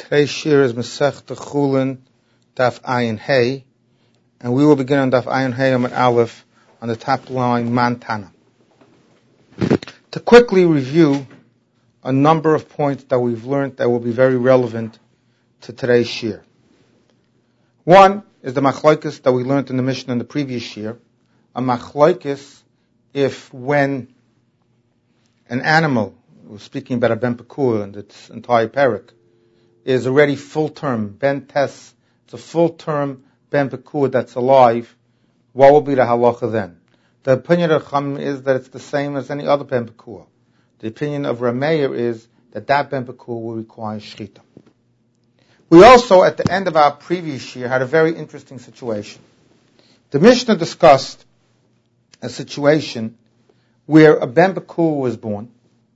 Today's shir is Masechta Chulin, Daf Ayin Hey, and we will begin on Daf Ayin Hey Amud Aleph on the top line Mantana. To quickly review a number of points that we've learned that will be very relevant to today's shir. One is the machlokes that we learned in the Mishnah in the previous shir. A machlokes if when an animal, we're speaking about a ben pekur and its entire parak, is already full-term, ben tes, it's a full-term ben pekur that's alive, what will be the halacha then? The opinion of Chacham is that it's the same as any other ben pekur. The opinion of Rameir is that ben pekur will require shchita. We also, at the end of our previous year, had a very interesting situation. The Mishnah discussed a situation where a ben pekur was born,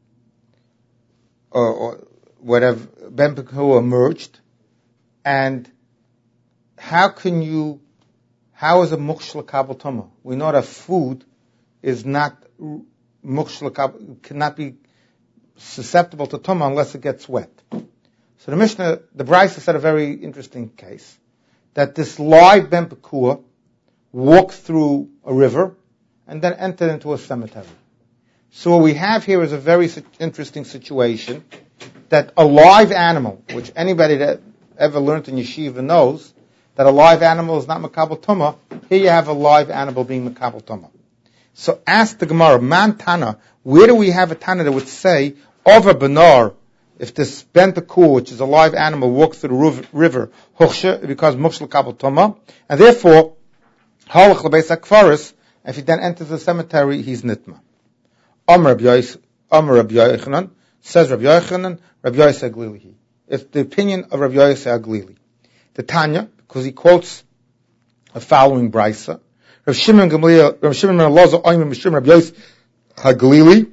or whatever, ben pekur emerged, and how is a muksh l'kabel tumah? We know that food is not muksh l'kabel, cannot be susceptible to tumah unless it gets wet. So the Mishnah, the Brisa said a very interesting case, that this live ben pekur walked through a river and then entered into a cemetery. So what we have here is a very interesting situation, that a live animal, which anybody that ever learned in yeshiva knows, that a live animal is not makabel tumah. Here you have a live animal being makabel tumah. So ask the Gemara, man tana, where do we have a tana that would say, over benar, if this ben pekur, which is a live animal, walks through the river, hochshe, it becomes muksh l'kabel tumah, and therefore, halach l'beis hakfaris, if he then enters the cemetery, he's nitma. Amar Rabbi Yochanan, says Rabbi Yochanan, Rabbi Yosef Aglili. It's the opinion of Rabbi Yosef Aglili. The Tanya, because he quotes a following brisa, Rav Shimon ben Elazar, Rabbi Yosef Aglili,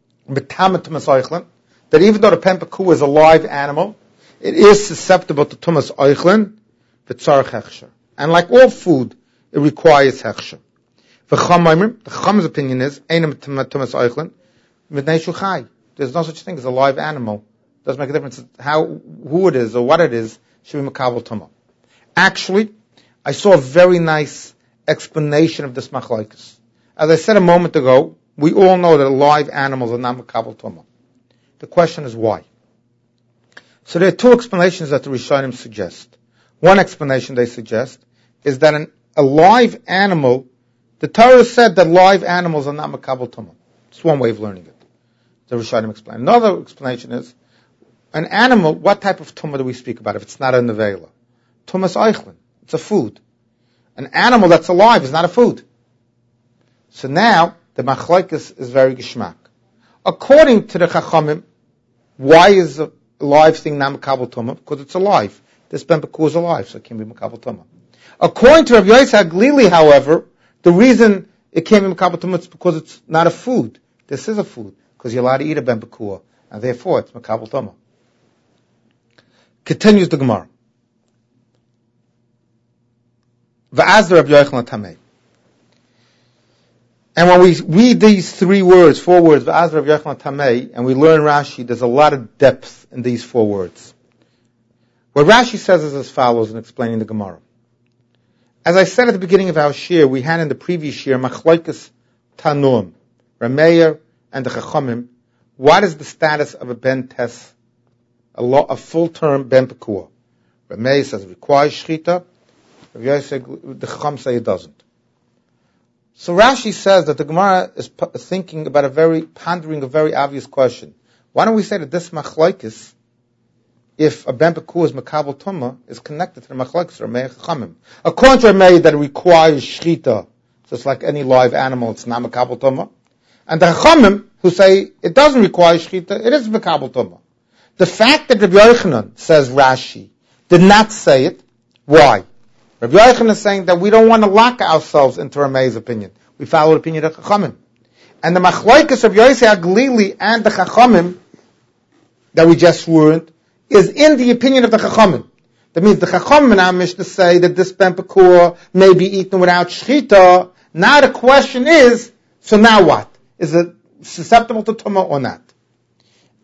that even though the ben pekur is a live animal, it is susceptible to tumas oichlin, v'tzarech hechsher. And like all food, it requires hechsher. The Chacham's opinion is, there's no such thing as a live animal. It doesn't make a difference who it is or what it is, should be makabel tumah. Actually, I saw a very nice explanation of this machlokes. As I said a moment ago, we all know that live animals are not makabel tumah. The question is why? So there are two explanations that the Rishonim suggest. One explanation they suggest is that a live animal, the Torah said that live animals are not makabel tumah. It's one way of learning it. The Rishonim explain. Another explanation is, an animal, what type of tumah do we speak about if it's not a nevela? Tumas eichlin. It's a food. An animal that's alive is not a food. So now, the machlokes is very geshmak. According to the Chachamim, why is a live thing not makabel tumah? Because it's alive. This ben pekur is alive, so it can be makabel tumah. According to Rabbi Yosef Aglili, however, the reason it can't be makabel tumah is because it's not a food. This is a food, because you're allowed to eat a ben pekur, and therefore it's makabel tumah. Continues the Gemara. Va'az Rabbi Yochanan tamei. And when we read these four words, Va'az Rabbi Yochanan tamei, and we learn Rashi, there's a lot of depth in these four words. What Rashi says is as follows in explaining the Gemara. As I said at the beginning of our shir, we had in the previous year machlokes Tanum, Rameir, and the Chachamim. What is the status of a ben tes, a full-term ben pekur? Rameir says it requires shchita. The Chacham say it doesn't. So Rashi says that the Gemara is pondering a very obvious question. Why don't we say that this machlokes, if a ben pekur is makabel tumah, is connected to the machlokes Rameir Chachamim? According to Rameir, that it requires shchita, just like any live animal, it's not makabel tumah. And the Chachamim, who say it doesn't require shchita, it is makabel tumah. The fact that Rabbi Yochanan, says Rashi, did not say it, why? Rabbi Yochanan is saying that we don't want to lock ourselves into Rameir's opinion. We follow the opinion of the Chachamim. And the machlokes of Yosef Aglili and the Chachamim, that we just learned, is in the opinion of the Chachamim. That means the Chachamim in our Mishnah say that this ben pekur may be eaten without shchita. Now the question is, so now what? Is it susceptible to tumah or not?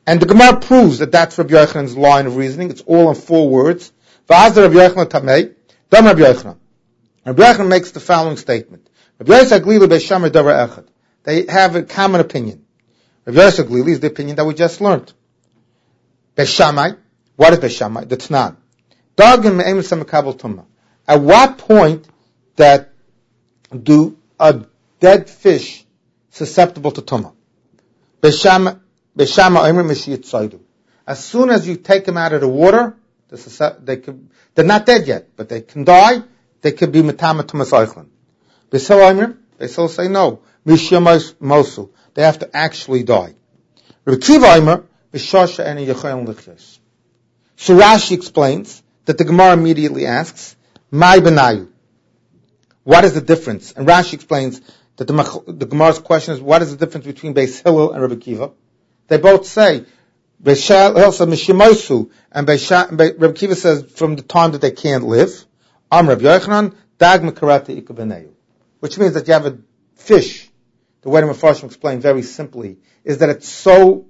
And the Gemara proves that that's Rabbi Yochanan's line of reasoning. It's all in 4 words. V'azar Rabbi Yochanan tamei, dam Rabbi Yochanan. Rabbi Yochanan makes the following statement. Rabbi Yosef Glili Beishamai davar echad. They have a common opinion. Rabbi Yosef Glili is the opinion that we just learned. Beishamai, what is Beishamai? The Tanan. Dagim me'emes ha'mekabel tumah. At what point that do a dead fish susceptible to tumah? Beishamai omer mishiyat tzaydu. As soon as you take them out of the water, they're not dead yet, but they can die. They could be metama tumas oichlin. Beisil omer, Beisil say no. Mishiyam mosul. They have to actually die. Rabbi Kiva omer b'shosha eni yechoyin lichyos. So Rashi explains that the Gemara immediately asks, "Mai benayu." What is the difference? And Rashi explains that the Gemara's question is, what is the difference between Beis Hillel and Rabbi Kiva? They both say, Beis Hillel says Mishimosu, and Rabbi Kiva says from the time that they can't live. Am Rabbi Yochanan, Dag Mekarata Ikabeneyu. Which means that you have a fish, the way the Mefarshim explained very simply, is that it's so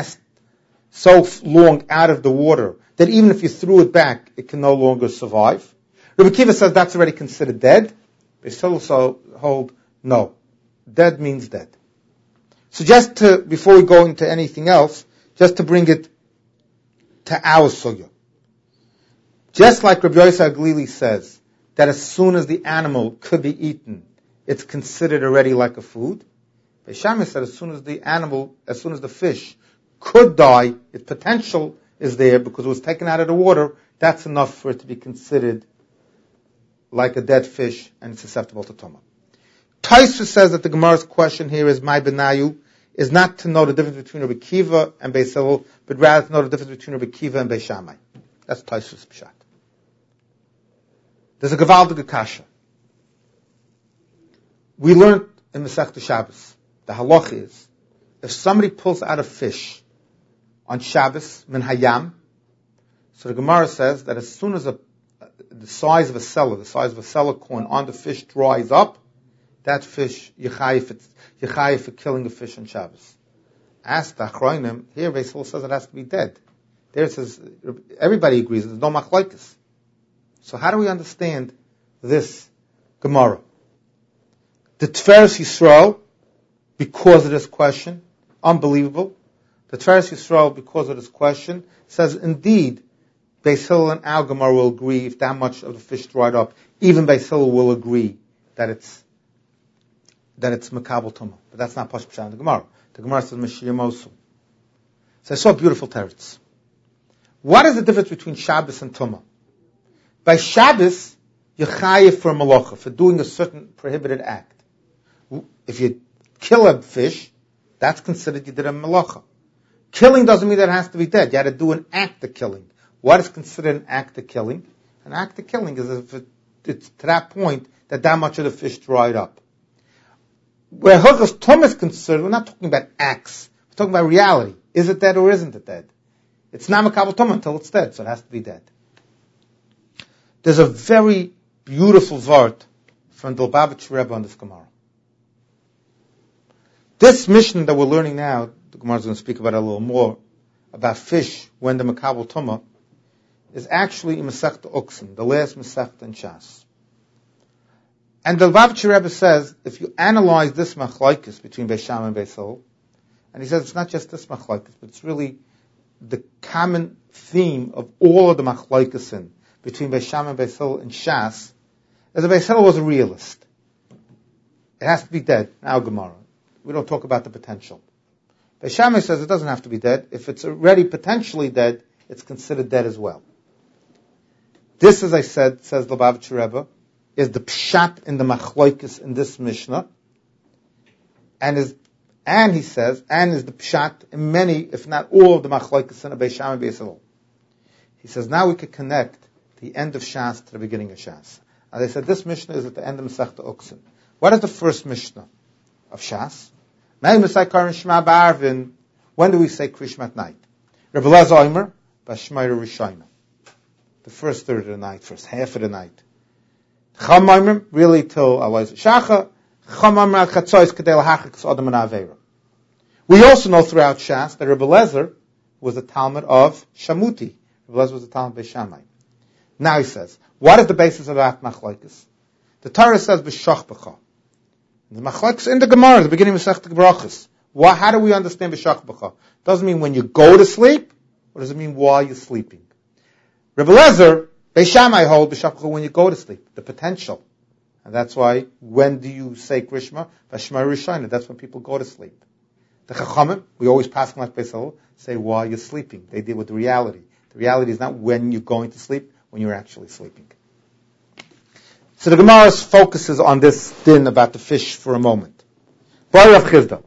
long out of the water, that even if you threw it back, it can no longer survive. Rabbi Kiva says that's already considered dead. They still also hold, no. Dead means dead. So before we go into anything else, just to bring it to our sugya. Just like Rabbi Yosef Glili says, that as soon as the animal could be eaten, it's considered already like a food. Beis Shammai said as soon as the fish could die, its potential is there because it was taken out of the water, that's enough for it to be considered like a dead fish and it's susceptible to tumah. Tosfos says that the Gemara's question here is my benayu, is not to know the difference between Rabbi Kiva and Beis Hillel, but rather to know the difference between Rabbi Kiva and Beis Shammai. That's Tosfos Pshat. There's a Gavaldige Kasha. We learned in Masechta Shabbos, the halach is, if somebody pulls out a fish on Shabbos, min hayam, so the Gemara says that as soon as the size of a cellar coin on the fish dries up, that fish, Yechayi for killing a fish on Shabbos. Ask the Achronim, here Beis Hillel says it has to be dead. There it says, everybody agrees, there's no machlokes. So how do we understand this Gemara? The Tiferes Yisrael, because of this question, unbelievable. The Tiferes Yisrael, because of this question, says indeed, Beis Hillel and our Gemara will agree if that much of the fish dried up. Even Beis Hillel will agree that it's Makabel Tumah. But that's not Pashut Pshat in the Gemara. The Gemara says Meshiyah Mosul. So I saw a beautiful teretz. What is the difference between Shabbos and Tumah? By Shabbos, you're chayiv for a malacha, for doing a certain prohibited act. If you kill a fish, that's considered you did a malacha. Killing doesn't mean that it has to be dead. You had to do an act of killing. What is considered an act of killing? An act of killing is if it's to that point that much of the fish dried up. Where Hilchos Tumah is concerned, we're not talking about acts. We're talking about reality. Is it dead or isn't it dead? It's not Makabel Tumah until it's dead, so it has to be dead. There's a very beautiful vart from the Lubavitch Rebbe on this Gemara. This mission that we're learning now, the Gemara is going to speak about it a little more, about fish when the Makabel Tumah, is actually in Masechta Uksim, the last Masechta in Shas. And the Lubavitch Rebbe says, if you analyze this machlokes between Beis Shammai and Beis Hillel, and he says it's not just this machlokes, but it's really the common theme of all of the machlokes between Beis Shammai and Beis Hillel and Shas, is that Beis Hillel was a realist. It has to be dead. Now Gemara. We don't talk about the potential. Beis Shammai says it doesn't have to be dead. If it's already potentially dead, it's considered dead as well. This, as I said, says the Lubavitch Rebbe, is the pshat in the machlokes in this Mishnah, and he says is the pshat in many, if not all, of the machlokes in Beis Shammai and Beis Hillel. He says now we could connect the end of Shas to the beginning of Shas. As I said, this Mishnah is at the end of Masechta Uksim. What is the first Mishnah of Shas? When do we say Krishma at night? Rebbe Elazar Omer, Bashmaira Rishayna. The first third of the night, first half of the night. Cham Omer, really till Alois Shacha. Cham Omer al Chatzois Kedei Lahachik Adam and Aveira. We also know throughout Shas that Rebbe Elazar was a Talmud of Shamuti. Rebbe Eliezer was a Talmud of Beis Shammai. Now he says, what is the basis of that machlokes? The Torah says b'shach b'cha. The machlokes in the Gemara, the beginning of Masechta Brachos. How do we understand b'shach b'cha? Doesn't mean when you go to sleep, or does it mean while you're sleeping? Rebbe Eliezer, Beis Shammai hold b'shach b'cha when you go to sleep, the potential. And that's why, when do you say Krishma? Vashma Rishayna, that's when people go to sleep. The Chachamim, we always pass like Beis Hillel, say while you're sleeping. They deal with the reality. The reality is not when you're going to sleep, when you're actually sleeping. So the Gemara focuses on this din about the fish for a moment. What's going to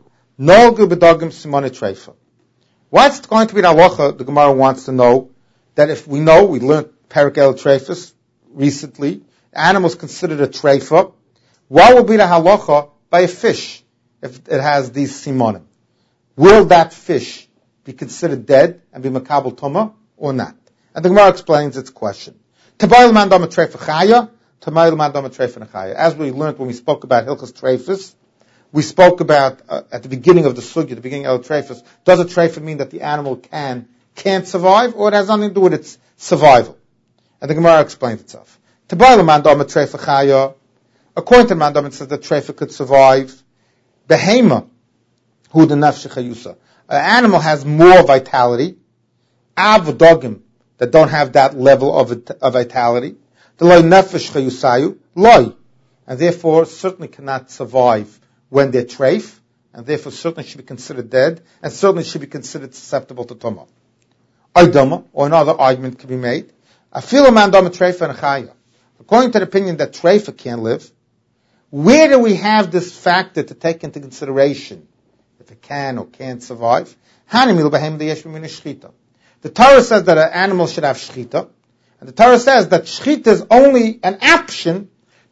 be the halacha? The Gemara wants to know that if we know, we learned Perek El Treifus recently, animals considered a treifa, what will be the halacha by a fish if it has these simonim? Will that fish be considered dead and be makabel tuma or not? And the Gemara explains its question. As we learned when we spoke about Hilchos Treifus, we spoke about at the beginning of the sugya, the beginning of Treifus, does a treifa mean that the animal can't survive, or it has nothing to do with its survival? And the Gemara explains itself. According to the Mandam, it says that treifa could survive. Behema, hu the nefesh chayusa. An animal has more vitality. Avdogim that don't have that level of vitality. The loy nefesh chayusayu loy, and therefore certainly cannot survive when they're treif, and therefore certainly should be considered dead, and certainly should be considered susceptible to tumah. Oidama, or another argument can be made. Afilu mandama treifa and chaya. According to the opinion that treifa can't live, where do we have this factor to take into consideration if it can or can't survive? The Torah says that an animal should have shchita, and the Torah says that shchita is only an option,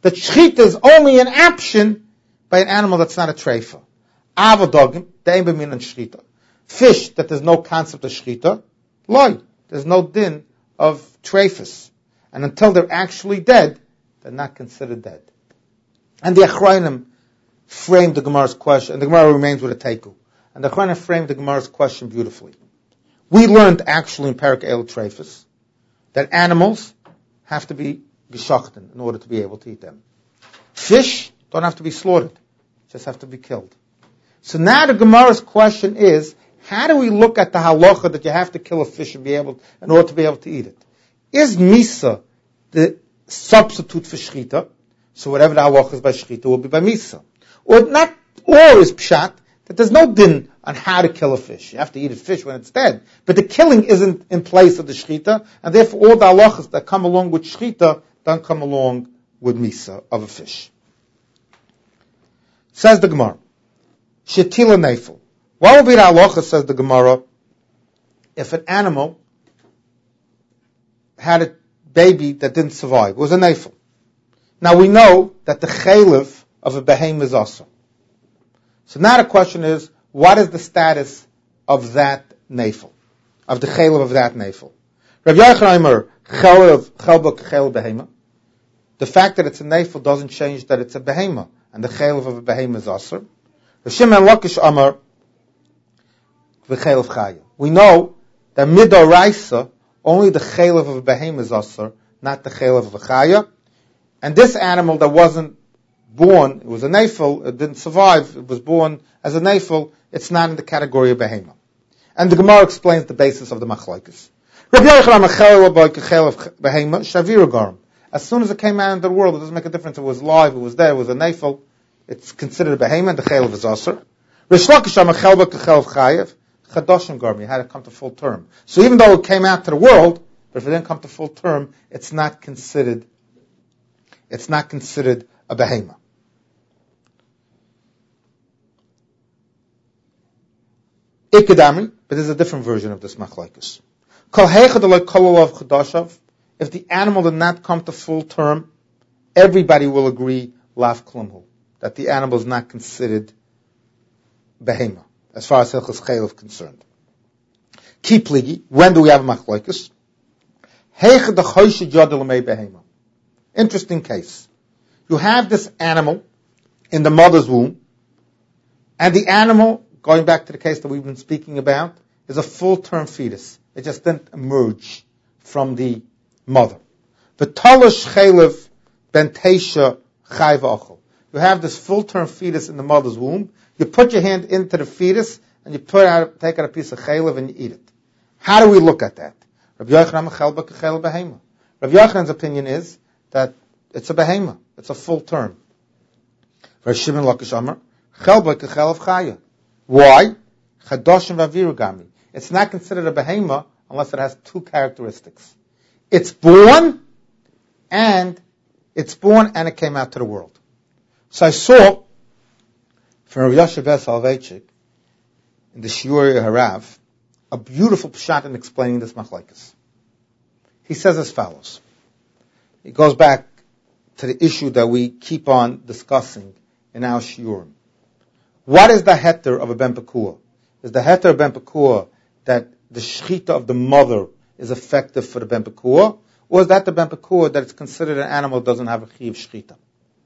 by an animal that's not a treifa. Avadogim, de'im b'minan shchita. Fish that there's no concept of shchita, loy, there's no din of treifus. And until they're actually dead, they're not considered dead. And the Achrayim framed the Gemara's question, and the Gemara remains with a teiku. And the Achrayim framed the Gemara's question beautifully. We learned actually in Perek El Treifus that animals have to be geshachten in order to be able to eat them. Fish don't have to be slaughtered, just have to be killed. So now the Gemara's question is, how do we look at the halacha that you have to kill a fish in order to be able to eat it? Is misa the substitute for shchita? So whatever the halacha is by shchita will be by misa. Or is pshat that there's no din on how to kill a fish. You have to eat a fish when it's dead. But the killing isn't in place of the shchita, and therefore all the halachas that come along with shchita don't come along with misa of a fish. Says the Gemara, shetila neifel. What will be the halacha, says the Gemara, if an animal had a baby that didn't survive? It was a neifel. Now we know that the chaylev of a behem is also. So now the question is, what is the status of that neifel, of the chaylev of that neifel? Rav Yochanan chaylev behema. The fact that it's a neifel doesn't change that it's a behema, and the chaylev of a behema is also. Rav Shimon Lakish Amar v'chaylev chaya. We know that midoraisa only the chaylev of a behema is also, not the chaylev of a chaya. And this animal that wasn't born, it was a neifel, it didn't survive, it was born as a neifel, it's not in the category of behema. And the Gemara explains the basis of the machlokes. As soon as it came out into the world, it doesn't make a difference if it was live, it was there, it was a neifel, it's considered a behema, and the chaylev is aser. It had to come to full term. So even though it came out to the world, but if it didn't come to full term, it's not considered a behema. Ikadamri, but there's a different version of this machlokes. If the animal did not come to full term, everybody will agree lav klumhu, that the animal is not considered behema, as far as Hilchos Chaylev is concerned. Ki pligi, when do we have a machlokes? Interesting case. You have this animal in the mother's womb, and the animal, going back to the case that we've been speaking about, is a full-term fetus. It just didn't emerge from the mother. V'talash chaylev ben teisha chai v'achol. You have this full-term fetus in the mother's womb. You put your hand into the fetus and you take out a piece of chaylev and you eat it. How do we look at that? Rabbi Yochanan chelba k'chel behema. Rabbi Yochanan's opinion is that it's a behema. It's a full term. Rabbi Shimon Lakish Amar chelba k'chel chaya. Why? Chadoshim v'avirugami. It's not considered a behema unless it has two characteristics. It's born and it came out to the world. So I saw from Rabbi Yosef Soloveitchik in the Shiur Harav a beautiful pshat in explaining this machlekes. He says as follows. He goes back to the issue that we keep on discussing in our shiurim. What is the heter of a ben pekuah? Is the heter of ben pekuah that the shechita of the mother is effective for the ben pekuah, or is that the ben pekuah that it's considered an animal that doesn't have a chiv shechita?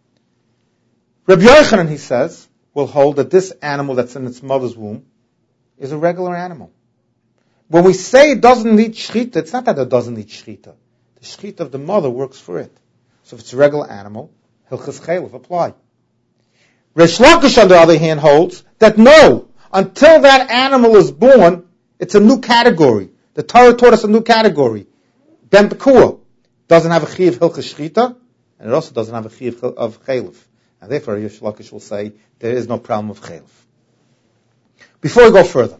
Rabbi Yochanan, he says, will hold that this animal that's in its mother's womb is a regular animal. When we say it doesn't need shechita, it's not that it doesn't need shechita. The shechita of the mother works for it. So if it's a regular animal, hilchas chaylev apply. Reish Lakish, on the other hand, holds that no, until that animal is born, it's a new category. The Torah taught us a new category. Ben pekuah doesn't have a chiv hilchas shechita, and it also doesn't have a chiv of chaylev. And therefore, Reish Lakish will say there is no problem of chaylev. Before we go further,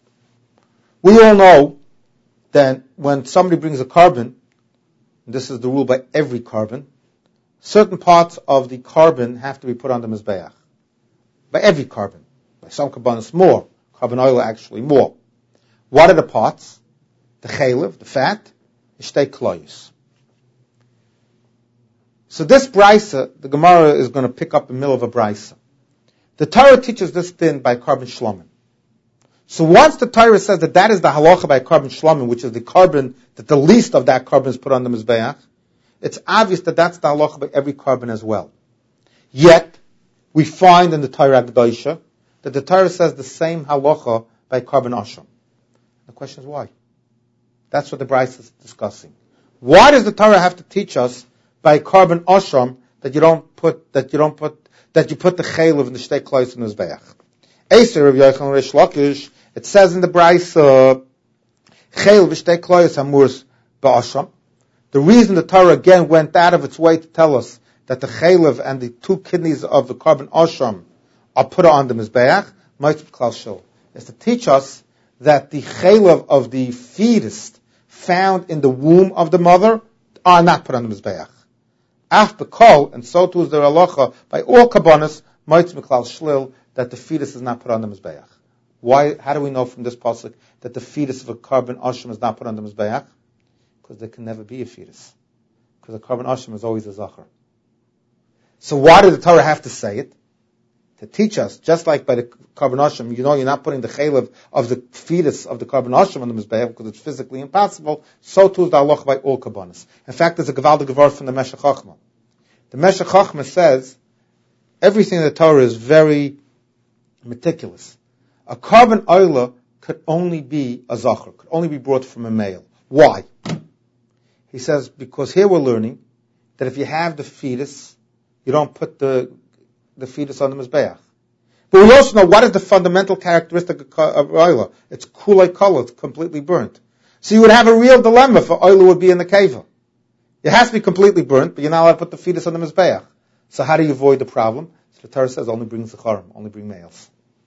we all know that when somebody brings a carbon, and this is the rule by every carbon, certain parts of the carbon have to be put on the mizbeach. By every carbon. By some carbonos more. Carbon oil actually more. What are the parts? The chaylev, the fat, the shtei kloyos. So this brisa, the Gemara is going to pick up in the middle of a brisa. The Torah teaches this din by carbon shlomim. So once the Torah says that is the halacha by carbon shlomim, which is the carbon, that the least of that carbon is put on the mizbeach, it's obvious that that's the halacha by every carbon as well. Yet, we find in the Torah Kedosha that the Torah says the same halacha by carbon asham. The question is why? That's what the Bryce is discussing. Why does the Torah have to teach us by carbon asham that you put the chaylev and the shtei klois in the mizbeach? Eser Rabbi Yochanan Reish Lakish, it says in the Bryce, chaylev v'shtei klois amurs ba'asham. The reason the Torah again went out of its way to tell us that the chaylev and the two kidneys of the carbon asham are put on the mizbeach, is to teach us that the chaylev of the fetus found in the womb of the mother are not put on the mizbeach. Af bekol, and so too is the halacha by all kabbanis, moitz miklal shlil, that the fetus is not put on the mizbeach. Why? How do we know from this pasuk that the fetus of a carbon asham is not put on the mizbeach? Because there can never be a fetus. Because a carbon asham is always a zachar. So why did the Torah have to say it? To teach us, just like by the carbon asham, you're not putting the chaylev of the fetus of the carbon asham on the mizbeach because it's physically impossible. So too is the halacha by all kabbanis. In fact, there's a gevaldig word from the Meshech Chochmah. The Meshech Chochmah says everything in the Torah is very meticulous. A carbon oila could only be a zachar, could only be brought from a male. Why? He says because here we're learning that if you have the fetus, you don't put the fetus on the mizbeach. But we also know what is the fundamental characteristic of oila. It's kulei kol, it's completely burnt. So you would have a real dilemma for oila would be in the keva. It has to be completely burnt, but you're not allowed to put the fetus on the mizbeach. So how do you avoid the problem? So the Torah says only bring zecharim, only bring males.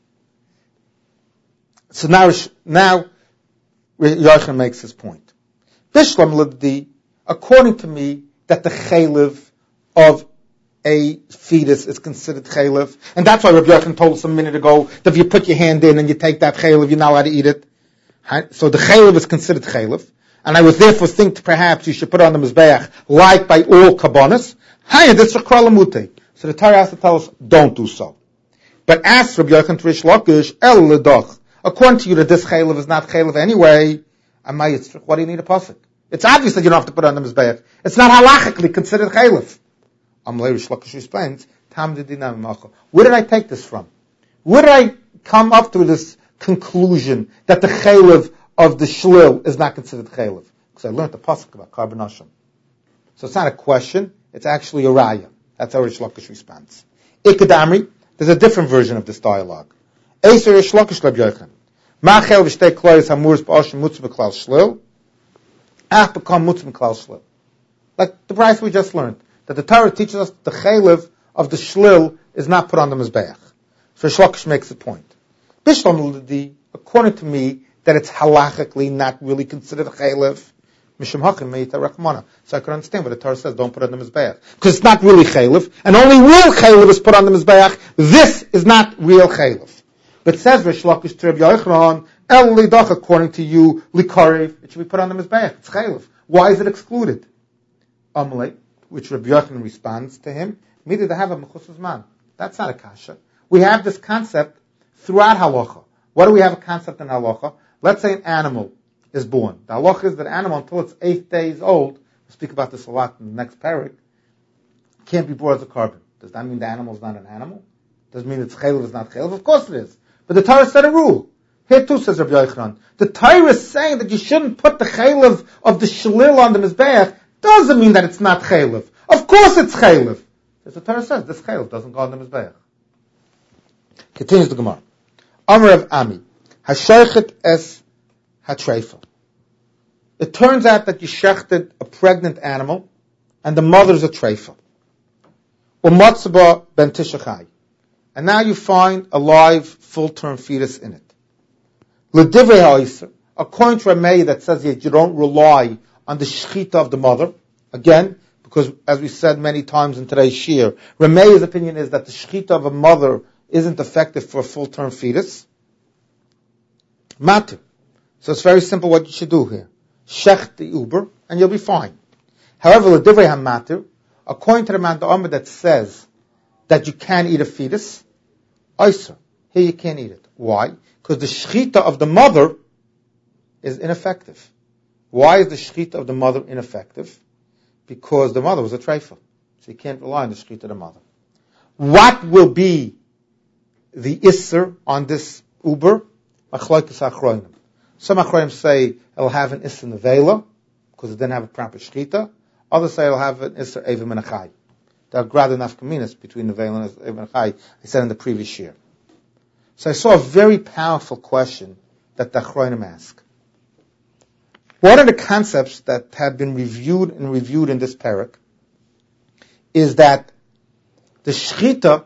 So now Yochanan makes his point. Bishlam libdi, according to me, that the chaylev of a fetus is considered chaylev, and that's why Rabbi Yochanan told us a minute ago that if you put your hand in and you take that chaylev, you're not allowed to eat it. So the chaylev is considered chaylev, and I would therefore think perhaps you should put it on the mizbeach like by all kabbanis. So the Torah has to tell us don't do so. But ask Rabbi Yochanan Reish Lakish el ledoch. According to you that this chaylev is not chaylev anyway, what do you need a pasuk? It's obvious that you don't have to put it on the mizbeach. It's not halachically considered chaylev. Reish Lakish explains, where did I take this from? Where did I come up to this conclusion that the chaylev of the shlil is not considered chaylev? Because I learned the pasuk about carbon asham. So it's not a question, it's actually a raya. That's how Rish Lakish responds. Ikadamri, there's a different version of this dialogue. Eiser Rish Lakish Reb Yochanan. Ma chel v'shtei kloyes hamuris b'ashim mutz b'klal shlil. Ach become mutz b'klal shlil. Like the price we just learned. That the Torah teaches us the chaylev of the shlil is not put on the mizbeach. So Rish Lakish makes a point. Bishlam Lidi, according to me, that it's halachically not really considered a chaylev. Mishum hachin meita rachmana. So I can understand what the Torah says, don't put it on the mizbeach. Because it's not really chaylev, and only real chaylev is put on the mizbeach. This is not real chaylev. But it says Rish Lakish to Reb Yochanan, el lidach, according to you, likarev, it should be put on the mizbeach. It's chaylev. Why is it excluded? Amalei, which Reb Yochanan responds to him, mida to have a mechusas man. That's not a kasha. We have this concept throughout halacha. What do we have a concept in halacha? Let's say an animal is born. The halacha is that animal, until it's 8 days old, we'll speak about this a lot in the next parak, can't be brought as a carbon. Does that mean the animal is not an animal? Does it mean it's chaylev is not chaylev? Of course it is. But the Torah set a rule. Here too, says Rabbi Yochanan, the Torah is saying that you shouldn't put the chaylev of the shlil on the mizbeach, doesn't mean that it's not chaylev. Of course it's chaylev. As the Torah says, this chaylev doesn't go on the mizbeach. Continues the Gemara. Amar of Ami, hashoichet es hatreifa. It turns out that you shechted a pregnant animal, and the mother's a treifa. Umatzba ben tishachai. And now you find a live, full-term fetus in it. L'divrei ha'isr, according to Rameh that says that you don't rely on the shechita of the mother. Again, because as we said many times in today's shir, Rameh's opinion is that the shechita of a mother isn't effective for a full-term fetus. Matir. So it's very simple what you should do here. Shech the uber, and you'll be fine. However, l'divrei ha'matir, according to the man Amr that says that you can't eat a fetus, Isser, here you can't eat it. Why? Because the shechita of the mother is ineffective. Why is the shechita of the mother ineffective? Because the mother was a treifa. So you can't rely on the shechita of the mother. What will be the isser on this uber? Machlokes achronim. Some achronim say it'll have an isser nevela, because it didn't have a proper shechita. Others say it'll have an isser evim and achai. There are grad enough nafkaminas between nevela and evim and achai, I said in the previous year. So I saw a very powerful question that the achronim ask. One of the concepts that have been reviewed in this parak is that the shechita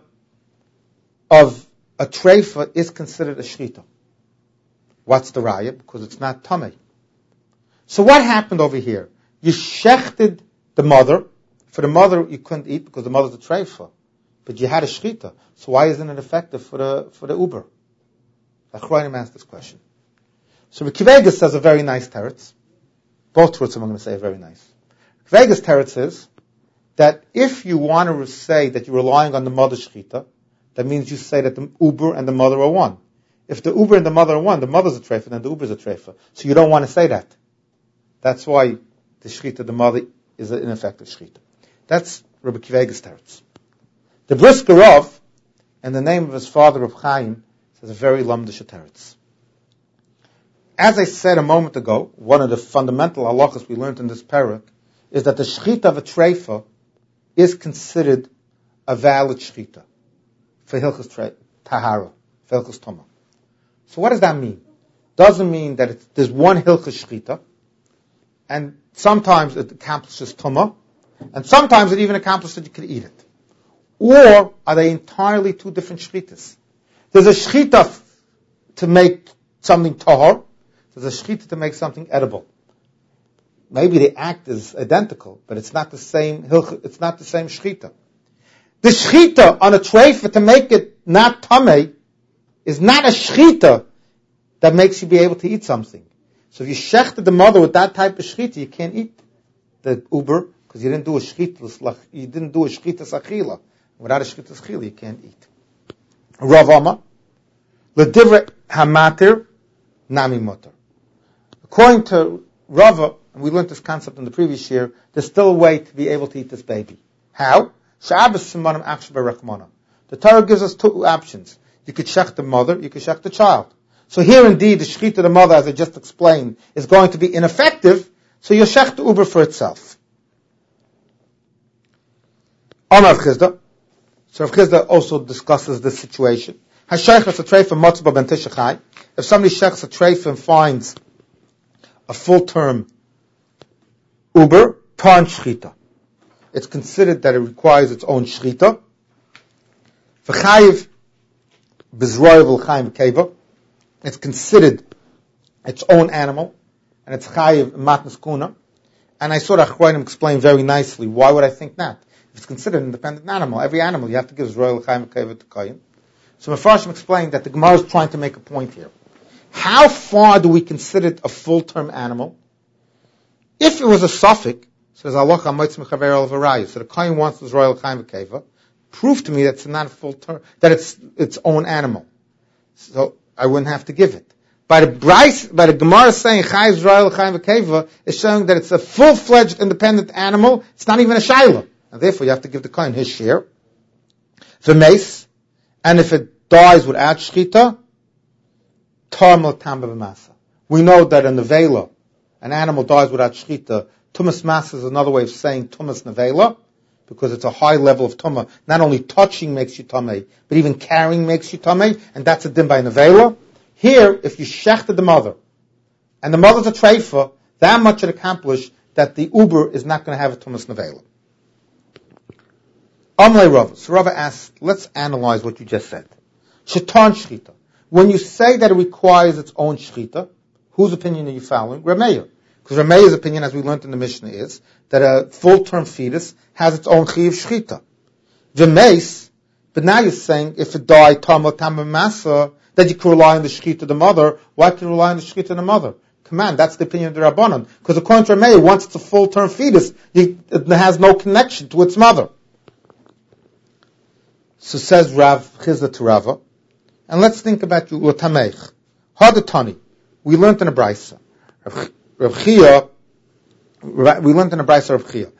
of a treifa is considered a shechita. What's the raya? Because it's not tamei. So what happened over here? You shechted the mother. For the mother, you couldn't eat because the mother's a treifa. But you had a shechita. So why isn't it effective for the uber? Achronim asked this question. So Kivegas says a very nice teretz. Both words I'm going to say are very nice. Kivegas teretz is that if you want to say that you're relying on the mother's shechita, that means you say that the uber and the mother are one. If the uber and the mother are one, the mother's a treifa, then the uber's a treifa. So you don't want to say that. That's why the shechita, the mother, is an ineffective shechita. That's Rabbi Kivegas teretz. The Brisker Rav, in the name of his father, Reb Chaim, says a very lamdish teretz. As I said a moment ago, one of the fundamental halachas we learned in this parak is that the shechita of a treifa is considered a valid shechita for hilchas tahara, for hilchas tuma. So what does that mean? Doesn't mean that there's one hilchas shechita, and sometimes it accomplishes tuma, and sometimes it even accomplishes that you can eat it. Or are they entirely two different shechitas? There's a shechita to make something tahor. There's a shechita to make something edible. Maybe the act is identical, but it's not the same it's not the same shechita. The shechita on a treifa to make it not tamei is not a shechita that makes you be able to eat something. So if you shechted the mother with that type of shechita, you can't eat the uber because you didn't do a shechita. You didn't do a shechita sachila. Without a shechita sachila, you can't eat. Rav Amar, l'divrei hamatir nami mutar. According to Rava, and we learned this concept in the previous year, there's still a way to be able to eat this baby. How? The Torah gives us two options. You could shech the mother, you could shech the child. So here indeed, the shechita of the mother, as I just explained, is going to be ineffective, so you shech the uber for itself. Amar Rav Chisda. So Rav Chisda also discusses this situation. If somebody shechs a treif and finds a full-term uber, pan shechita. It's considered that it requires its own shechita. V'chayiv b'zroy v'l'chayim v'keva. It's considered its own animal, and it's chayiv matnas kuna. And I saw the Achronim explain very nicely. Why would I think that? If it's considered an independent animal, every animal you have to give zroy v'l'chayim v'keva to Kayin. So Mefarshim explained that the Gemara is trying to make a point here. How far do we consider it a full-term animal? If it was a suffix, says Allah Chametz Mechaver Al Varayah, so the Kayin wants the zroy v'l'chayim v'keva, prove to me that it's not a full term, that it's its own animal. So I wouldn't have to give it. By the Gemara saying Chai Zrael Chaim V'Keva is showing that it's a full-fledged independent animal. It's not even a shayla, and therefore you have to give the kohen his share. The mace, and if it dies without shchita, Tarmal Tamba B'Masa. We know that a nevela, an animal dies without shchita. Tumas Masa is another way of saying Tumas Nevela, because it's a high level of tumah. Not only touching makes you tamei, but even carrying makes you tamei, and that's a din by nevela. Here, if you shechted the mother, and the mother's a treifa, that much should accomplish that the uber is not going to have a tumas nevela. Amlei Rava. So Rava asks, let's analyze what you just said. Shaitan shchita. When you say that it requires its own shchita, whose opinion are you following? Rameir. Because Rameir's opinion, as we learned in the Mishnah, is that a full-term fetus has its own chiv shchita. V'meis, but now you're saying if it died tamah masa, that you could rely on the shchita of the mother. Why can you rely on the shchita of the mother? Come on, that's the opinion of the Rabbanan. Because according to Rameir, once it's a full-term fetus, it has no connection to its mother. So says Rav Chisda to Rava, and let's think about you, Tameich. Hadatani. We learned in a Brisa. Rav Chia, we learned in a Brisa of Chia.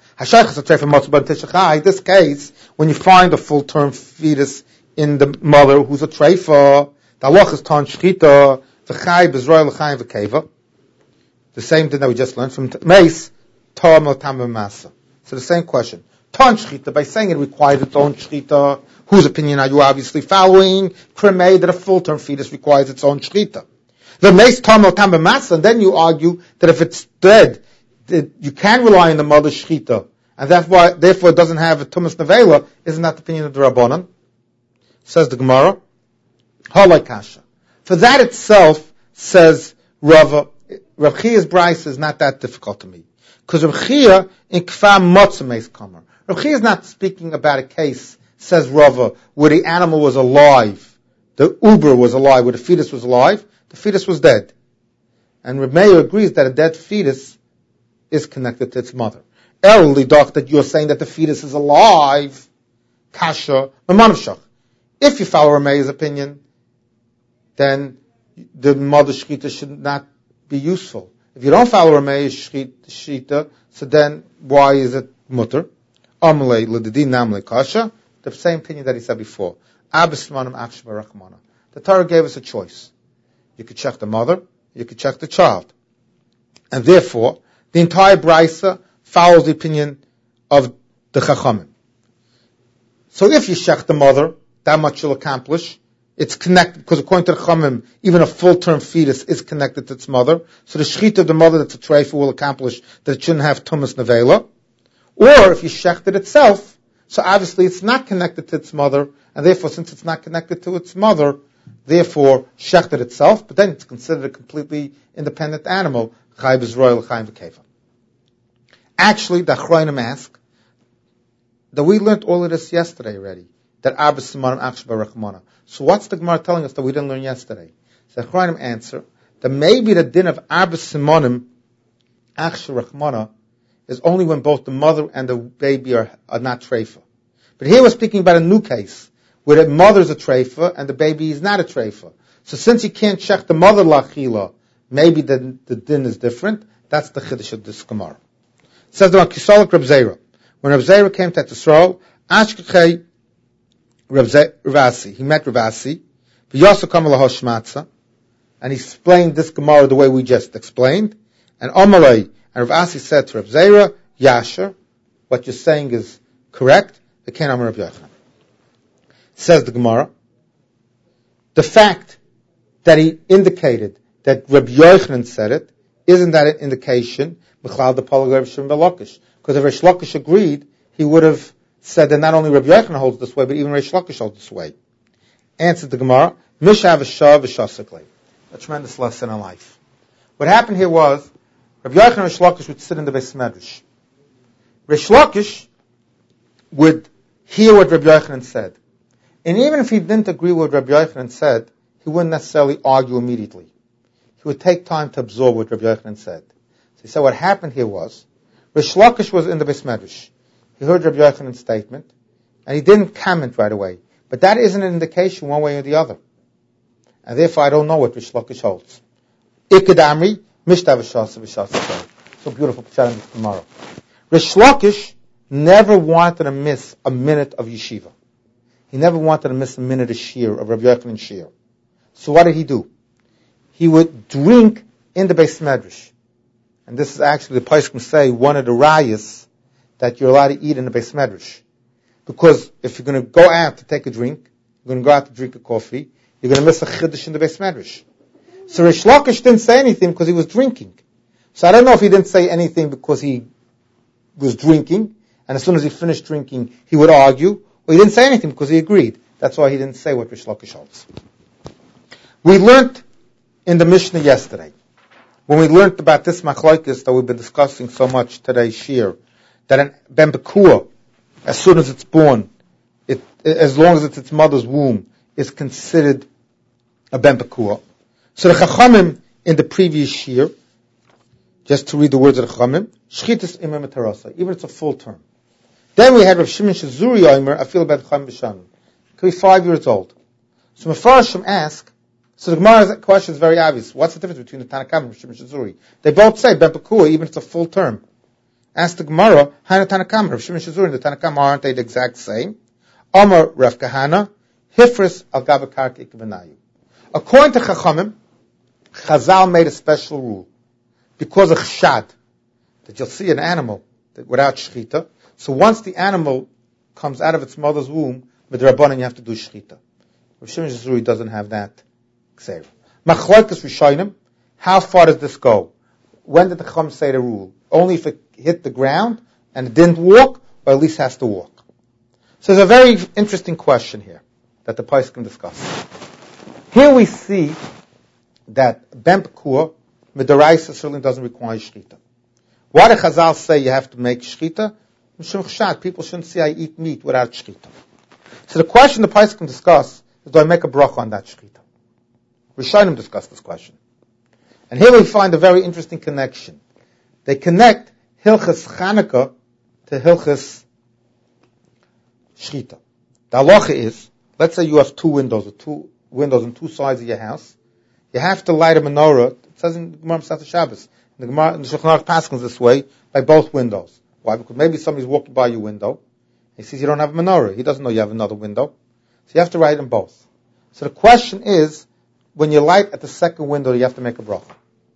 In this case, when you find a full-term fetus in the mother who's a treifa, the halach is tan shchita, v'chai b'zroy l'chayim v'keva. The same thing that we just learned from Meis, tam l'tam v'masa. So the same question. Tan shchita, by saying it requires its own shchita, whose opinion are you obviously following? Kremei, that a full-term fetus requires its own shchita. The Meis tam l'tam v'masa, and then you argue that if it's dead, you can rely on the mother's shchita, and therefore it doesn't have a tumas nevela. Isn't that the opinion of the Rabbanan? Says the Gemara. Halai kasha. For that itself, says Rav Chia's Bryce is not that difficult to me. Because Rav Chia in Kfar Motzameis Kamer. Rav Chia is not speaking about a case, says Rava, where the animal was alive, the uber was alive, where the fetus was alive, the fetus was dead. And Rav Meir agrees that a dead fetus is connected to its mother. Early, Doc, that you're saying that the fetus is alive, kasha, mamanavshach. If you follow Rav Meir's opinion, then the mother's shchita should not be useful. If you don't follow Rav Meir's shchita, so then why is it mutter? Amalei l'didin namle kasha. The same opinion that he said before. Abismanam akshba rachmana. The Torah gave us a choice. You could check the mother, you could check the child. And therefore, the entire Brisa follows the opinion of the Chachamim. So if you check the mother, that much you'll accomplish. It's connected, because according to the Chachamim, even a full-term fetus is connected to its mother. So the shechita of the mother that's a treifa will accomplish that it shouldn't have tumas nevela. Or if you shecht it itself, so obviously it's not connected to its mother, and therefore since it's not connected to its mother, therefore shecht it itself, but then it's considered a completely independent animal. Actually, the Achronim ask that we learned all of this yesterday already. That Abbas Simonim Achshba Rachmana. So what's the Gemara telling us that we didn't learn yesterday? So the Achronim answer that maybe the din of Abbas Simonim Achshba Rachmana is only when both the mother and the baby are not treifa. But here we're speaking about a new case where the mother's a treifa and the baby is not a treifa. So since you can't check the mother lachila, maybe the din is different. That's the chiddush of this Gemara. It says the Kisalik Reb Zera. When Reb Zera came to Yisrael, Ashkechei Ravasi, he met Ravasi, V'yasa Kamal Shmatza, and he explained this Gemara the way we just explained. And Amalei and Rav Asi said to Rav Zera, Yasher, what you're saying is correct. The Ken Amar Rav Yochanan. Says the Gemara, the fact that he indicated that Rabbi Yochanan said it, isn't that an indication b'chlal the Palag Rav Shimon ben Lakish? Because if Reish Lakish agreed, he would have said that not only Rabbi Yochanan holds this way, but even Reish Lakish holds this way. Answered the Gemara, Mishav Shav V'Shasakli. A tremendous lesson in life. What happened here was, Rabbi Yochanan and Reish Lakish would sit in the Beis Medrash. Reish Lakish would hear what Rabbi Yochanan said. And even if he didn't agree with what Rabbi Yochanan said, he wouldn't necessarily argue immediately. He would take time to absorb what Rabbi Yochanan said. So he said what happened here was, Reish Lakish was in the Beis Medrash. He heard Rabbi Yochanan's statement, and he didn't comment right away. But that isn't an indication one way or the other. And therefore I don't know what Reish Lakish holds. Ikad Amri, Mishtav Shasa V'Shasa. So beautiful pshat in tomorrow. Reish Lakish never wanted to miss a minute of yeshiva. He never wanted to miss a minute of shir, of Rabbi Yochanan's shir. So what did he do? He would drink in the Beis Medrash. And this is actually, the Poskim say, one of the rayas that you're allowed to eat in the Beis Medrash. Because if you're going to go out to take a drink, you're going to go out to drink a coffee, you're going to miss a chiddush in the Beis Medrash. So Reish Lakish didn't say anything because he was drinking. So I don't know if he didn't say anything because he was drinking, and as soon as he finished drinking, he would argue, or he didn't say anything because he agreed. That's why he didn't say what Reish Lakish holds. We learned in the Mishnah yesterday, when we learned about this machlokes that we've been discussing so much today, that an ben Bekua, as soon as it's born, as long as it's its mother's womb, is considered a ben Bekua. So the Chachamim in the previous year, just to read the words of the Chachamim, Shchitas imam etarasa, even if it's a full term. Then we had Rav Shimon Shazuri Omer, I feel about Chachamim B'Shanim. Could be 5 years old. So Mefarshim ask, so the Gemara's question is very obvious. What's the difference between the Tanakh and Rav Shimon Shazuri? They both say ben Bekua, even if it's a full term. Ask the Gemara, Hana Tanakh, Rav Shimon Shazuri and the Tanakh, aren't they the exact same? Omer Rav Kahana, Hifris al Gavakark Ikvanayu. According to Chachamim, Chazal made a special rule. Because of Chshad, that you'll see an animal without Shechita. So once the animal comes out of its mother's womb, with Rabbanan you have to do Shechita. Rav Shimon Shazuri doesn't have that. Machlokes Rishonim, how far does this go? When did the Chacham say the rule? Only if it hit the ground and it didn't walk, or at least has to walk. So there's a very interesting question here that the Pais can discuss. Here we see that ben Bekua, Midaraisa certainly doesn't require Shechita. Why do Chazal say you have to make Shechita? People shouldn't say I eat meat without Shechita. So the question the Pais can discuss is, do I make a bracha on that Shechita? Rishonim discuss this question. And here we find a very interesting connection. They connect Hilchas Chanukah to Hilchas Shechita. The halacha is, let's say you have two windows on two sides of your house. You have to light a menorah. It says in the Gemara Masechta Shabbos. The Gemara in the Shulchan Aruch paskins this way by both windows. Why? Because maybe somebody's walking by your window. He sees you don't have a menorah. He doesn't know you have another window. So you have to light them both. So the question is, when you light at the second window, you have to make a bracha.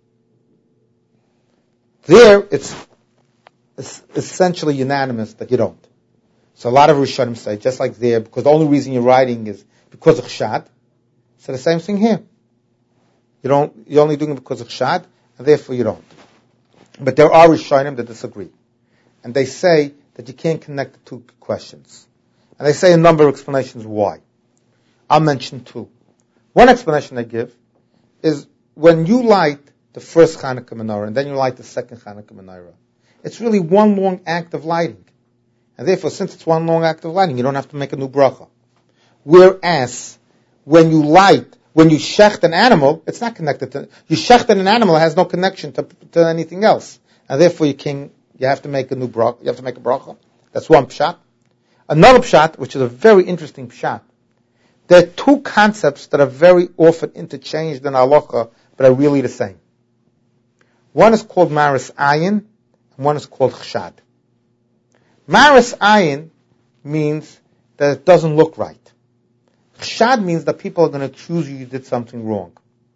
There, it's essentially unanimous that you don't. So a lot of Rishonim say, just like there, because the only reason you're writing is because of Chshad. So the same thing here. You're only doing it because of Chshad, and therefore you don't. But there are Rishonim that disagree. And they say that you can't connect the two questions. And they say a number of explanations why. I'll mention two. One explanation they give is when you light the first Chanukah menorah and then you light the second Chanukah menorah, it's really one long act of lighting. And therefore, since it's one long act of lighting, you don't have to make a new bracha. Whereas, when you shecht an animal, it's not connected to, you shecht an animal, it has no connection to anything else. And therefore you have to make a new bracha, you have to make a bracha. That's one pshat. Another pshat, which is a very interesting pshat, there are two concepts that are very often interchanged in halacha, but are really the same. One is called maris ayin, and one is called chshad. Maris ayin means that it doesn't look right. Chshad means that people are going to accuse you did something wrong.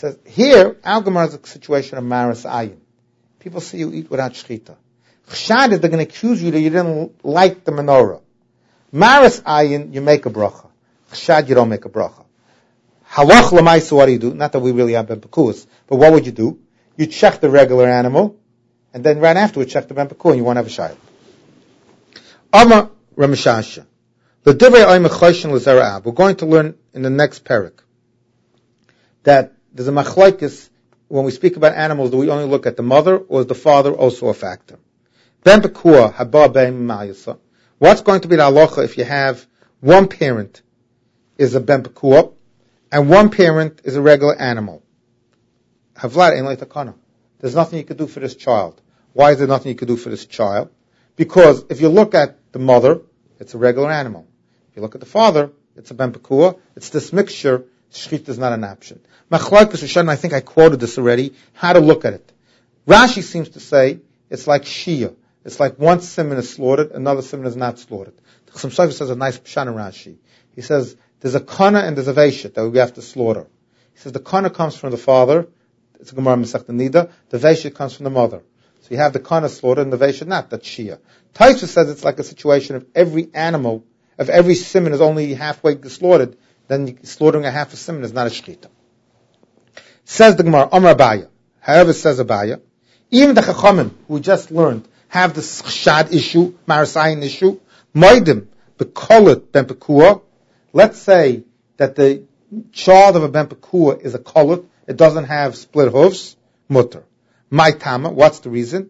says, here, our Gemara is a situation of Maris Ayin. People see you eat without Shechita. Chshad is they're going to accuse you that you didn't like the menorah. Maris Ayin, you make a bracha. Chshad, you don't make a bracha. Halach l'maisa, what do you do? Not that we really have ben pekuas, but what would you do? You check the regular animal, and then right afterwards check the ben pekuah, and you won't have a shayla. Amar Ramashasha. We're going to learn in the next parak that there's a machlokes when we speak about animals. Do we only look at the mother, or is the father also a factor? Ben pekuah haba ben ma'yasa. What's going to be the halacha if you have one parent is a ben pekuah and one parent is a regular animal? Havlat ein leitakana. There's nothing you could do for this child. Why is there nothing you could do for this child? Because if you look at the mother, it's a regular animal. If you look at the father, it's a ben pekuah. It's this mixture. Shechita is not an option. Machlokes Rishonim, I think I quoted this already, how to look at it. Rashi seems to say it's like Shia. It's like one siman is slaughtered, another siman is not slaughtered. The Chassam Sofer says a nice pshan in Rashi. He says there's a kana and there's a veishet that we have to slaughter. He says the kana comes from the father. It's a Gemara Masechta Nida. The veishet comes from the mother. So you have the kana slaughtered and the veishet not. That's Shia. Taisha says it's like a situation of every animal, of every siman is only halfway slaughtered, then slaughtering a half a siman is not a shechita. Says the Gemara, Amar Abaya. However, says Abaya, even the Chachamim, who we just learned, have the chshad issue, marasayin issue, moedim, bekolet ben pekuah. Let's say that the child of a ben pekuah is a kolet, it doesn't have split hoofs, mutter. My tama, what's the reason?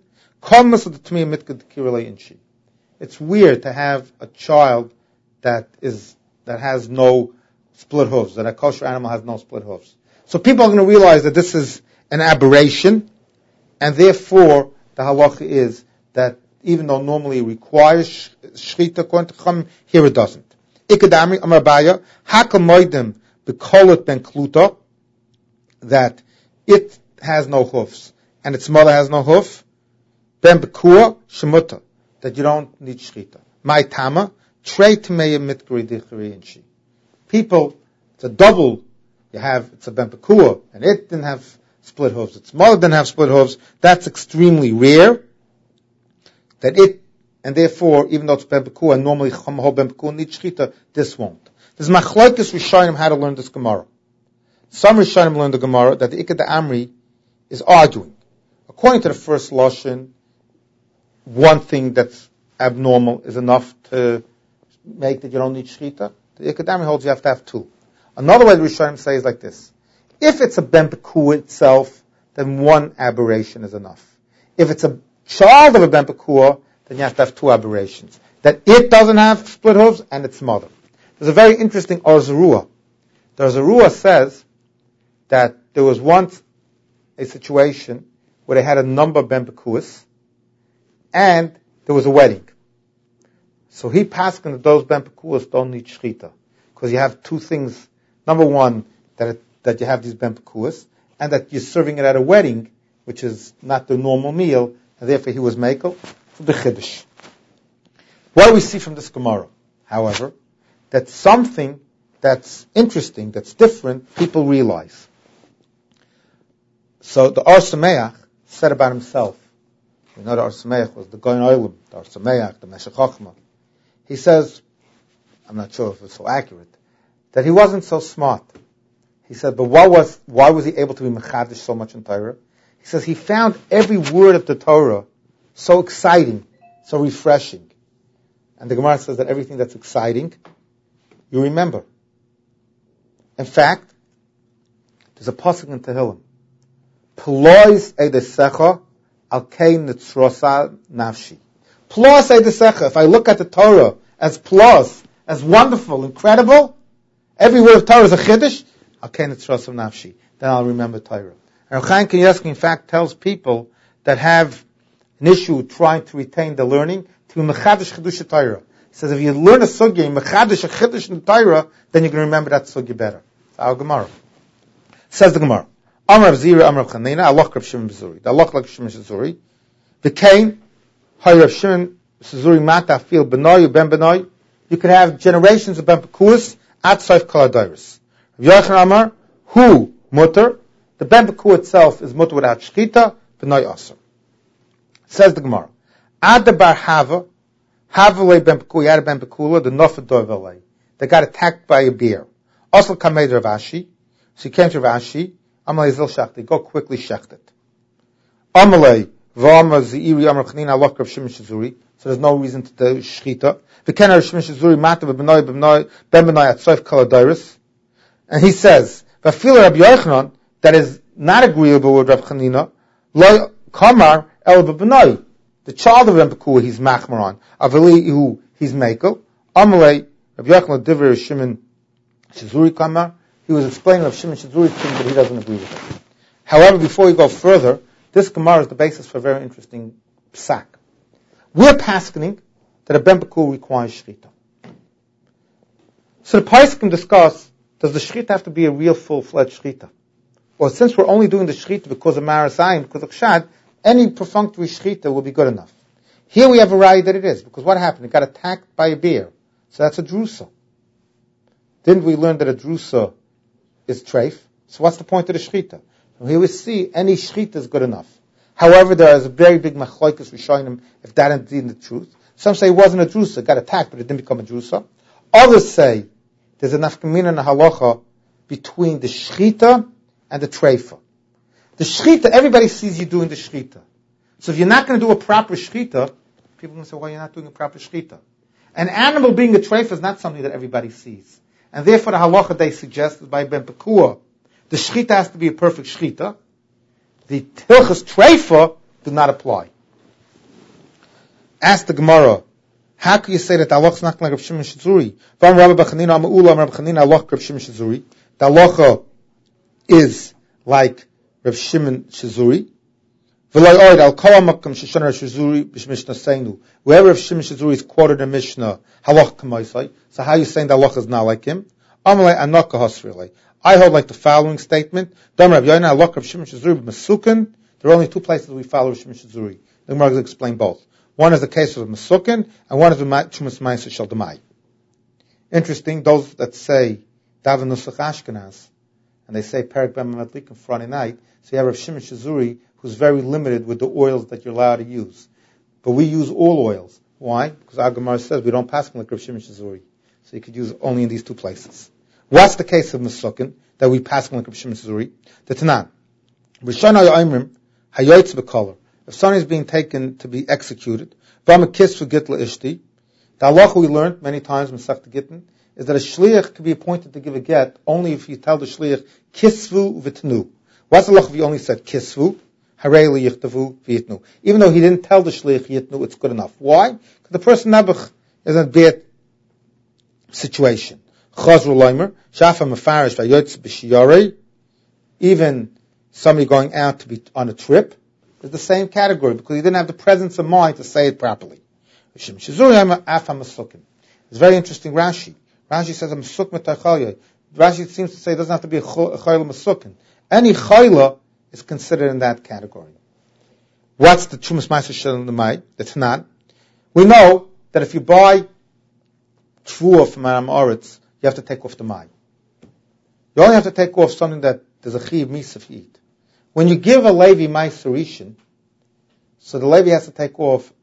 It's weird to have a child that has no split hooves, that a kosher animal has no split hooves. So people are going to realize that this is an aberration, and therefore the halacha is that even though normally it requires shechita according to Chachamim, here it doesn't. Ikadami Amar Abaya Hakal Moedim Bekolet Ben Kluta, that it has no hoofs and its mother has no hoof. Ben Bekuah Shemuta, that you don't need shechita. My tama Trei Tmei Mitgri Dichri and she. People, it's a double. It's a ben pekuah, and it didn't have split hooves. Its mother didn't have split hooves. That's extremely rare. And therefore, even though it's ben pekuah, and normally chamaho ben pekuah needs shechita, this won't. There's machlokes Rishonim how to learn this Gemara. Some Rishonim learn the Gemara that the Ikad Amri is arguing. According to the first lashon, one thing that's abnormal is enough to make that you don't need shechita. The Ikad Amri holds you have to have two. Another way the Rishonim say is like this. If it's a ben pekuah itself, then one aberration is enough. If it's a child of a ben pekuah, then you have to have two aberrations. That it doesn't have split hooves and its mother. There's a very interesting Arzarua. The Arzarua says that there was once a situation where they had a number of ben pekuahs and there was a wedding. So he passed that those ben pekuahs don't need shechita because you have two things. Number one, that you have these ben pekuahs, and that you're serving it at a wedding, which is not the normal meal, and therefore he was mekel for the chiddush. What do we see from this Gemara? However, that something that's interesting, that's different, people realize. So the Ar Sameach said about himself. We know the Ar Sameach was the Goyen Olam, the Ar Sameach, the Meshech Chochmah. He says, I'm not sure if it's so accurate, that he wasn't so smart. He said, but why was he able to be mechadish so much in Torah? He says he found every word of the Torah so exciting, so refreshing. And the Gemara says that everything that's exciting, you remember. In fact, there's a pasuk in Tehillim. Plois edesecha al kei nitzrosa nafshi. Plos edesecha. If I look at the Torah as plos, as wonderful, incredible, every word of Torah is a chiddush, al kei nitzrosa nafshi. Then I'll remember Torah. And Chaim Kanievsky, in fact, tells people that have an issue trying to retain the learning to be mechadish chiddush Torah. He says if you learn a sugya, mechadish a chiddush in the Torah, then you can remember that sugya better. It's our Gemara. Says the Gemara. Amar Zira, Amar Chanina, Allah Rav Shimon Bezuri. The Allah like Shimon Bezuri. V'kein, Hay Rav Shimon Bezuri Mata Fil Benoy Ben Benoy. You could have generations of Ben Pekuahs at Soif Kol HaDoros. Rav Yochanan Amar, Hu Mutter, the Ben Beku itself is mutter without shchita, v'noi aser. Says the Gemara, Ada bar Hava, Havale Ben Beku, he had a Ben Bekula, the Nofad Dorvale. They got attacked by a bear. Also Kamed Rav Ashi, so he came to Rav Ashi, Amalei Zil Shachti, go quickly shecht it. Amalei, V'amar Z'iri, Amar Chanina, Allah Rav Shimon Shizuri, so there's no reason to do shchita. V'ken Rav Shimon Shizuri, Mata B'benoi, Ben Benoi, Atzoif Kaladairis. And he says, V'afil Rabbi Yochanan, that is not agreeable with Rav Chanina, Lo Kamar El B'benoi. The child of Rav Bekua, he's machmer on. Aveli, who he's mekel. Amalei, Rabbi Yochanan, Divrei Shimon Shizuri Kamar. He was explaining Rav Shimon Shizuri's thing, but he doesn't agree with it. However, before we go further, this Gemara is the basis for a very interesting psak. We're paskening that a Ben Bekul requires shchita. So the Pais can discuss, does the shchita have to be a real full-fledged shchita? Or since we're only doing the shchita because of Marasayim, because of Kshad, any perfunctory shchita will be good enough. Here we have a raya that it is, because what happened? It got attacked by a bear. So that's a drusa. Didn't we learn that a drusa is treif? So what's the point of the shchita? From here we see any shchita is good enough. However, there is a very big machloikus rishonim if that is indeed the truth. Some say it wasn't a drusa, it got attacked, but it didn't become a drusa. Others say there's a nafkamina and a halacha between the shchita and the treifa. The shchita, everybody sees you doing the shchita. So if you're not going to do a proper shchita, people are going to say, well, you're not doing a proper shchita. An animal being a treifa is not something that everybody sees. And therefore the halacha they suggest is by Ben Pekua. The shchita has to be a perfect shchita. The hilchas treifa do not apply. Ask the Gemara, how can you say that the halacha is not like Rav Shimon Shizuri? Vam Rabbi B'chanina Ama'ula Rabbi Chanina halacha Rav Shimon Shizuri. The halacha is like Rav Shimon Shizuri. V'loi oid al kol ha'makam sheshana Rav Shizuri b'shmishna seinu. Wherever Rav Shimon Shizuri is quoted in Mishnah, halacha k'maisai. So how are you saying the halacha is not like him? Amalei anaka hasrilei. I hold like the following statement. Dam Rav Yoina halacha Rav Shimon Shizuri b'masukin. There are only two places we follow Rav Shimon Shizuri. The Gemara will explain both. One is the case of Masukin, and one is the Chumas Ma'aser Shel Demai. Interesting, those that say Daven Nusach Ashkenaz, and they say Perek Ben Madlik on Friday night, so you have Rav Shimon Shizuri, who's very limited with the oils that you're allowed to use. But we use all oils. Why? Because our Gemara says we don't pass like Rav Shimon Shizuri. So you could use only in these two places. What's the case of Masukin, that we pass like Rav Shimon Shizuri? The Tanan. Rishon HaYoimrim, Hayoytz B'Kolor. If someone is being taken to be executed, V'am kiss for Gitla Ishti, the halacha we learned many times in Masechta Gittin is that a shliach can be appointed to give a get only if you tell the shliach kisvu v'tnu. What's the halacha if you only said kisvu, harei liyichtavu v'yitnu? Even though he didn't tell the shliach yitnu, it's good enough. Why? Because the person Nebuch is in a bad situation. Chazru Leimer, Shafa Mefarish Vayotz B'Shiyarei, even somebody going out to be on a trip, is the same category because he didn't have the presence of mind to say it properly. It's very interesting. Rashi says a masuk metachalya. Rashi seems to say it doesn't have to be a chayla masukin. Any chayla is considered in that category. What's the Chumas Ma'aser Shel Demai? The Tanan. We know that if you buy Tvua from Aram Oretz, you have to take off the Mai. You only have to take off something that there's a Chiv Misaf eat. When you give a Levi Ma'aser Rishon, so the Levi has to take off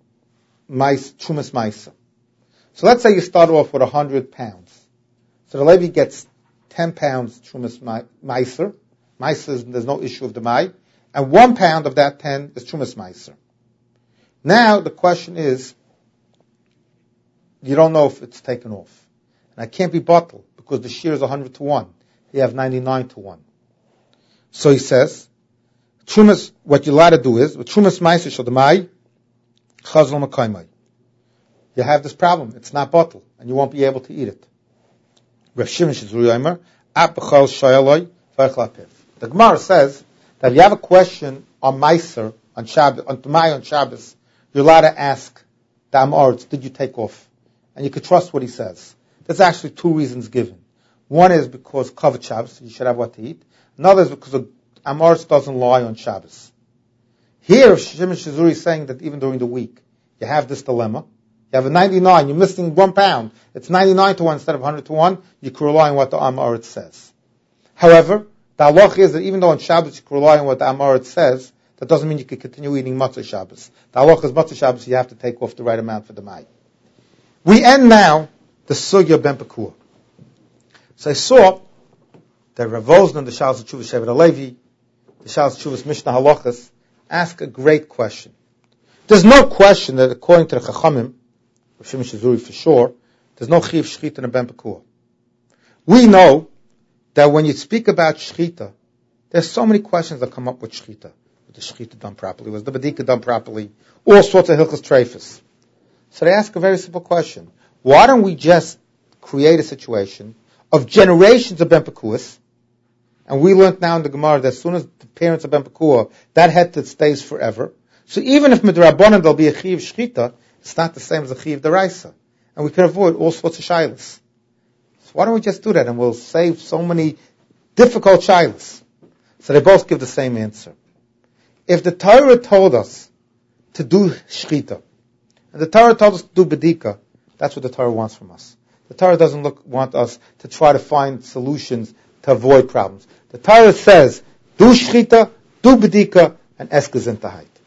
Chumas Ma'aser. So let's say you start off with 100 pounds. So the Levi gets 10 pounds Chumas Ma'aser. Ma'aser, there's no issue of the Mai. And 1 pound of that 10 is Chumas Ma'aser. Now the question is, you don't know if it's taken off. And it can't be bottled because the shear is 100 to 1. You have 99 to 1. So he says, Chumas, what you're allowed to do is, with Chumas Ma'aser Shel Demai, Chazal Makaimai. You have this problem. It's not bottled, and you won't be able to eat it. Rav Shimon Shizuri Omer, Ap B'chal Shayaloi, V'ech Lapiv. The Gemara says that if you have a question on Ma'aser, on Shabbos, on Demai on Shabbos, you're allowed to ask the Amoritz, did you take off? And you could trust what he says. There's actually two reasons given. One is because Kavod Shabbos, you should have what to eat. Another is because Amoritz doesn't lie on Shabbos. Here, Shimon Shizuri is saying that even during the week, you have this dilemma. You have a 99, you're missing 1 pound. It's 99 to 1 instead of 100 to 1. You can rely on what the Amoritz says. However, The halacha is that even though on Shabbos you can rely on what the Amorit says, that doesn't mean you can continue eating matzah Shabbos. The halacha is matzah Shabbos, you have to take off the right amount for the mai. We end now the sugya ben Pekuah. So I saw that Rav Wosner, the Shalos Tshuvas Shevet HaLevi, the Shalos Tshuvas Mishnah Halachas, ask a great question. There's no question that according to the Chachamim, Rav Shimon Shizuri for sure, there's no chiv shchita in a ben Pekuah. We know that when you speak about shchita, there's so many questions that come up with shchita. Was the shchita done properly? Was the bedika done properly? All sorts of hilchos treifas. So they ask a very simple question. Why don't we just create a situation of generations of ben Pekuahs? And we learned now in the Gemara that as soon as the parents of ben Pekuah, that head stays forever. So even if midrabanan there'll be a chiv shchita, it's not the same as a chiv deraisa. And we can avoid all sorts of shilas. So why don't we just do that and we'll save so many difficult shilas? So they both give the same answer. If the Torah told us to do shchita, and the Torah told us to do bedika, that's what the Torah wants from us. The Torah doesn't want us to try to find solutions to avoid problems. The Torah says, do shchita, do bedika, and es gezintahait.